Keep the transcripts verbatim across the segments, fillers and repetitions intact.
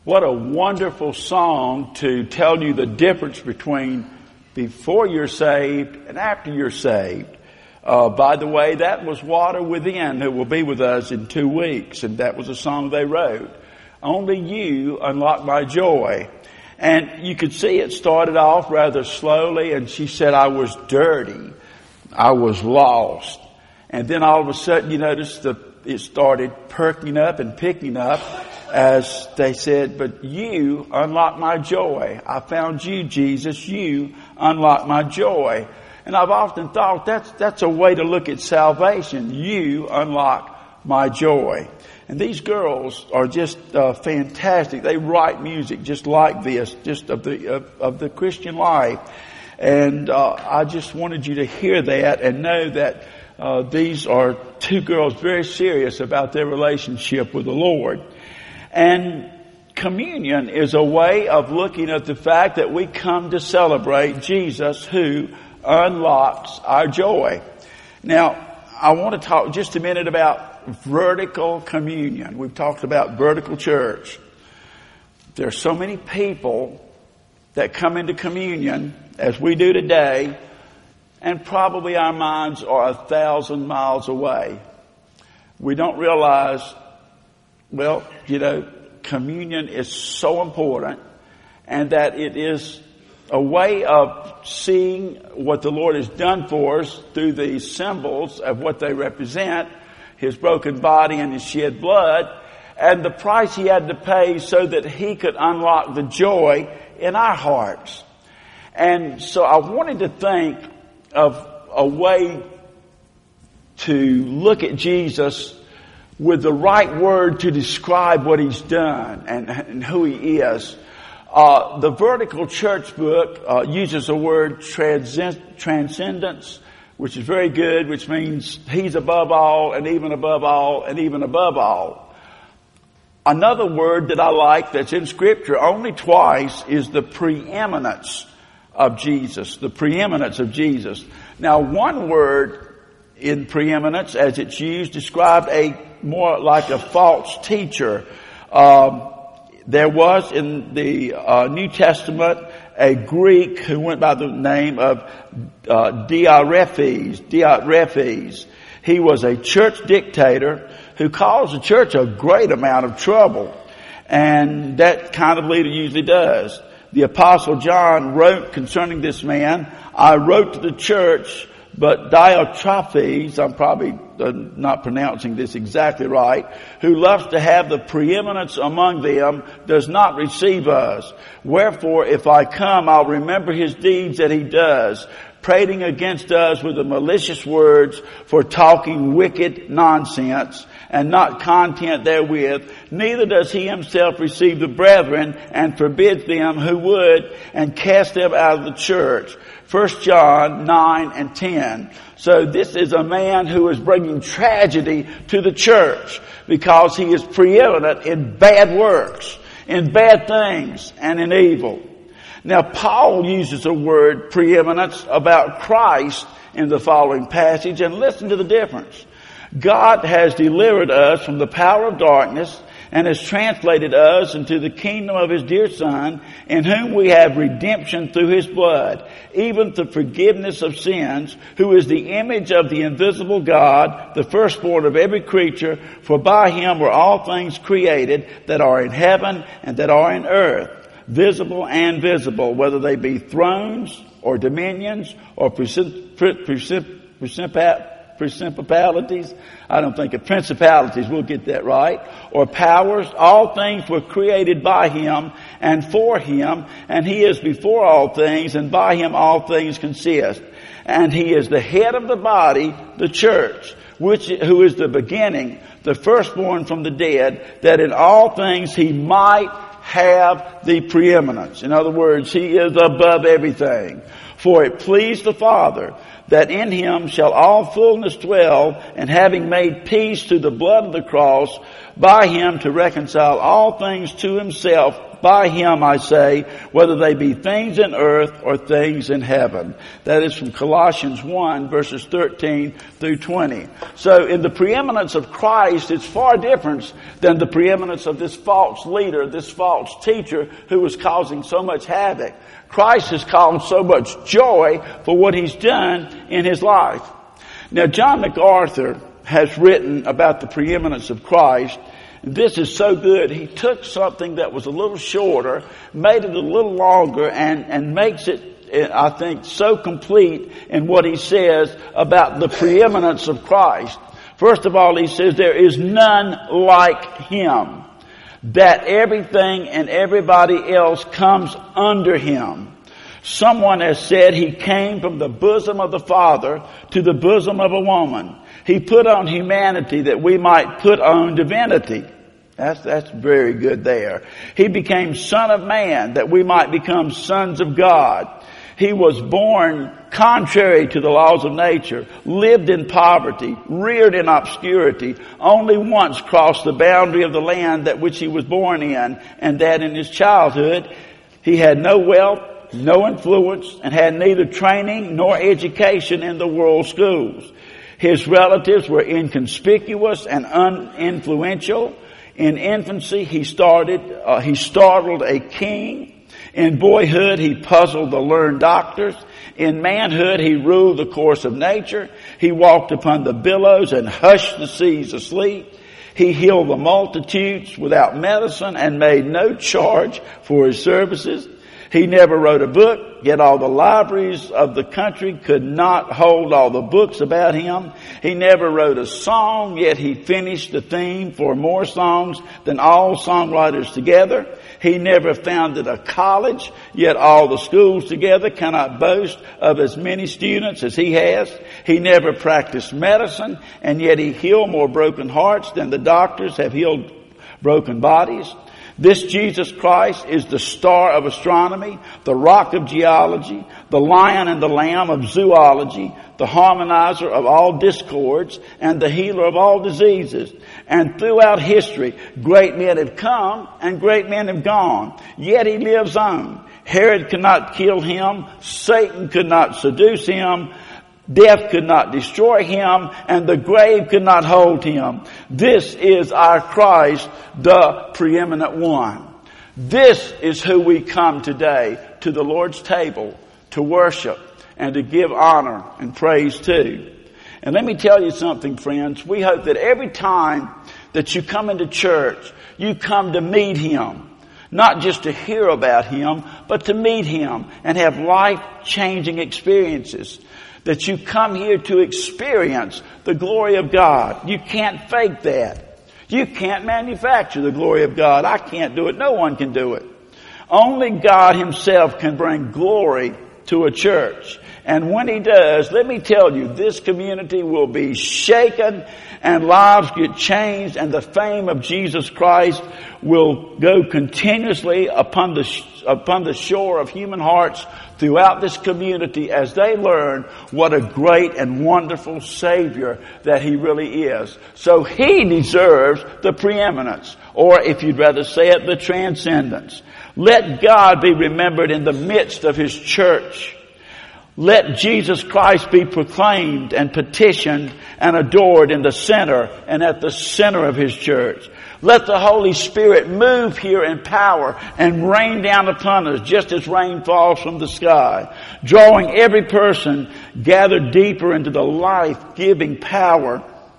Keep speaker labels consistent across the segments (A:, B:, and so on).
A: What a wonderful song to tell you the difference between before you're saved and after you're saved. Uh, by the way, that was Water Within, who will be with us in two weeks, and that was a song they wrote. Only You Unlock My Joy. And you could see it started off rather slowly, and she said, I was dirty. I was lost. And then all of a sudden you notice the, it started perking up and picking up as they said, but You unlock my joy. I found You, Jesus. You unlock my joy. And I've often thought that's, that's a way to look at salvation. You unlock my joy. And these girls are just uh, fantastic. They write music just like this, just of the, of, of the Christian life. And uh, I just wanted you to hear that and know that uh, these are two girls very serious about their relationship with the Lord. And communion is a way of looking at the fact that we come to celebrate Jesus who unlocks our joy. Now, I want to talk just a minute about vertical communion. We've talked about vertical church. There are so many people that come into communion as we do today, and probably our minds are a thousand miles away. We don't realize, well, you know, communion is so important, and that it is a way of seeing what the Lord has done for us through these symbols of what they represent, His broken body and His shed blood, and the price He had to pay so that He could unlock the joy in our hearts. And so I wanted to think of a way to look at Jesus with the right word to describe what He's done and, and who He is. Uh, the Vertical Church book uh, uses the word transcend- transcendence, which is very good, which means He's above all and even above all and even above all. Another word that I like that's in Scripture only twice is the preeminence of Jesus, the preeminence of Jesus. Now, one word in preeminence, as it's used, described a more like a false teacher. Um, there was in the uh, New Testament a Greek who went by the name of uh, Diarephes. Diarephes. He was a church dictator who caused the church a great amount of trouble, and that kind of leader usually does. The Apostle John wrote concerning this man, I wrote to the church, but Diotrephes, I'm probably uh, not pronouncing this exactly right, who loves to have the preeminence among them, does not receive us. Wherefore, if I come, I'll remember his deeds that he does, prating against us with the malicious words for talking wicked nonsense and not content therewith. Neither does he himself receive the brethren and forbids them who would and cast them out of the church. First John nine and ten. So this is a man who is bringing tragedy to the church because he is preeminent in bad works, in bad things, and in evil. Now, Paul uses the word preeminence about Christ in the following passage, and listen to the difference. God has delivered us from the power of darkness and has translated us into the kingdom of His dear Son, in whom we have redemption through His blood, even the forgiveness of sins, who is the image of the invisible God, the firstborn of every creature, for by Him were all things created that are in heaven and that are in earth, visible and invisible, whether they be thrones or dominions or princip- princip- princip- principalities. I don't think of principalities. We'll get that right. Or powers. All things were created by Him and for Him, and He is before all things, and by Him all things consist. And He is the head of the body, the church, which who is the beginning, the firstborn from the dead, that in all things He might have the preeminence. In other words, He is above everything. For it pleased the Father that in him shall all fullness dwell, and having made peace through the blood of the cross, by him to reconcile all things to himself. By him, I say, whether they be things in earth or things in heaven. That is from Colossians one, verses thirteen through twenty. So in the preeminence of Christ, it's far different than the preeminence of this false leader, this false teacher who was causing so much havoc. Christ has caused so much joy for what he's done in his life. Now, John MacArthur has written about the preeminence of Christ. This is so good. He took something that was a little shorter, made it a little longer, and, and makes it, I think, so complete in what he says about the preeminence of Christ. First of all, he says there is none like him, that everything and everybody else comes under him. Someone has said he came from the bosom of the Father to the bosom of a woman. He put on humanity that we might put on divinity. That's, that's very good there. He became Son of Man that we might become sons of God. He was born contrary to the laws of nature, lived in poverty, reared in obscurity, only once crossed the boundary of the land that which he was born in, and that in his childhood. He had no wealth, no influence, and had neither training nor education in the world schools. His relatives were inconspicuous and uninfluential. In infancy, he started, uh, he startled a king. In boyhood, he puzzled the learned doctors. In manhood, he ruled the course of nature. He walked upon the billows and hushed the seas asleep. He healed the multitudes without medicine and made no charge for his services. He never wrote a book, yet all the libraries of the country could not hold all the books about him. He never wrote a song, yet he finished the theme for more songs than all songwriters together. He never founded a college, yet all the schools together cannot boast of as many students as he has. He never practiced medicine, and yet he healed more broken hearts than the doctors have healed broken bodies. This Jesus Christ is the star of astronomy, the rock of geology, the lion and the lamb of zoology, the harmonizer of all discords, and the healer of all diseases. And throughout history, great men have come and great men have gone, yet he lives on. Herod could not kill him, Satan could not seduce him, death could not destroy him, and the grave could not hold him. This is our Christ, the preeminent one. This is who we come today to the Lord's table to worship and to give honor and praise to. And let me tell you something, friends. We hope that every time that you come into church, you come to meet him. Not just to hear about him, but to meet him and have life-changing experiences. That you come here to experience the glory of God. You can't fake that. You can't manufacture the glory of God. I can't do it. No one can do it. Only God himself can bring glory to a church. And when he does, let me tell you, this community will be shaken and lives get changed, and the fame of Jesus Christ will go continuously upon the upon the shore of human hearts throughout this community as they learn what a great and wonderful Savior that he really is. So he deserves the preeminence, or if you'd rather say it, the transcendence. Let God be remembered in the midst of his church. Let Jesus Christ be proclaimed and petitioned and adored in the center and at the center of his church. Let the Holy Spirit move here in power and rain down upon us just as rain falls from the sky, drawing every person gathered deeper into the life-giving power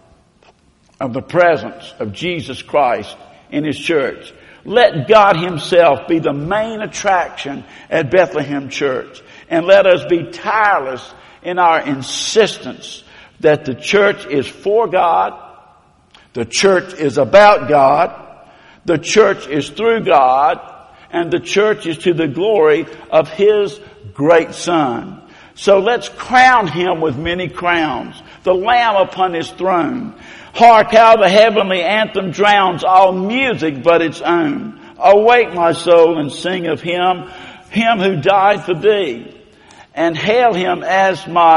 A: of the presence of Jesus Christ in his church. Let God himself be the main attraction at Bethlehem Church. And let us be tireless in our insistence that the church is for God, the church is about God, the church is through God, and the church is to the glory of his great Son. So let's crown him with many crowns, the Lamb upon his throne. Hark how the heavenly anthem drowns all music but its own. Awake, my soul, and sing of him, him who died for thee, and hail him as my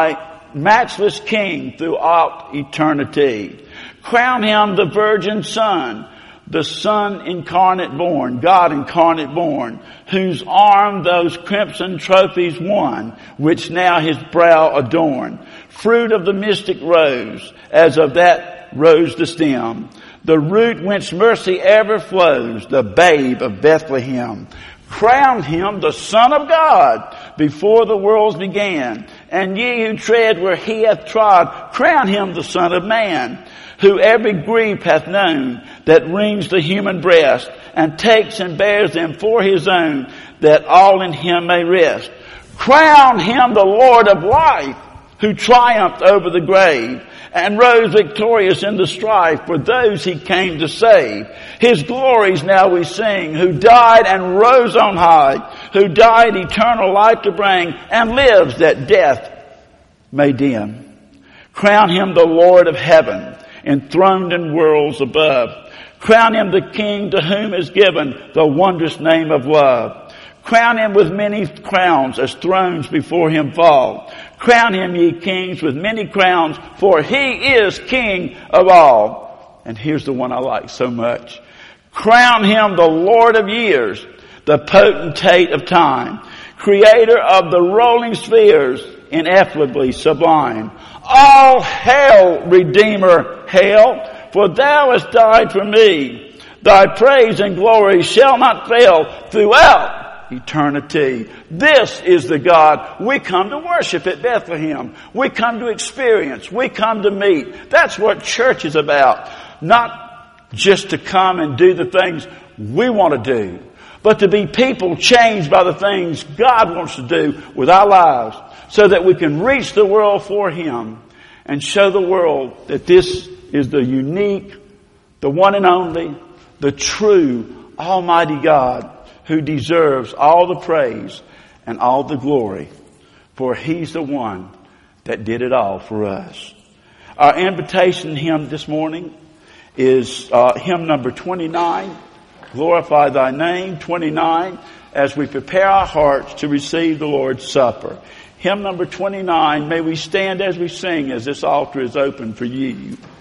A: matchless King throughout eternity. Crown him the virgin Son, the Son incarnate born, God incarnate born, whose arm those crimson trophies won, which now his brow adorn. Fruit of the mystic rose, as of that rose the stem, the root whence mercy ever flows, the babe of Bethlehem. Crown him the Son of God before the worlds began, and ye who tread where he hath trod, crown him the Son of Man, who every grief hath known that wrings the human breast, and takes and bears them for his own, that all in him may rest. Crown him the Lord of life, who triumphed over the grave, and rose victorious in the strife for those he came to save. His glories now we sing, who died and rose on high, who died eternal life to bring, and lives that death may dim. Crown him the Lord of heaven, enthroned in worlds above. Crown him the King to whom is given the wondrous name of love. Crown him with many crowns as thrones before him fall. Crown him, ye kings, with many crowns, for he is King of all. And here's the one I like so much. Crown him the Lord of years, the potentate of time, creator of the rolling spheres, ineffably sublime. All hail, Redeemer, hail, for thou hast died for me. Thy praise and glory shall not fail throughout eternity. This is the God we come to worship at Bethlehem. We come to experience. We come to meet. That's what church is about. Not just to come and do the things we want to do, but to be people changed by the things God wants to do with our lives, so that we can reach the world for Him and show the world that this is the unique, the one and only, the true, almighty God, who deserves all the praise and all the glory, for He's the one that did it all for us. Our invitation hymn this morning is uh, hymn number twenty-nine, Glorify Thy Name, twenty-nine, as we prepare our hearts to receive the Lord's Supper. Hymn number twenty-nine, may we stand as we sing as this altar is open for you.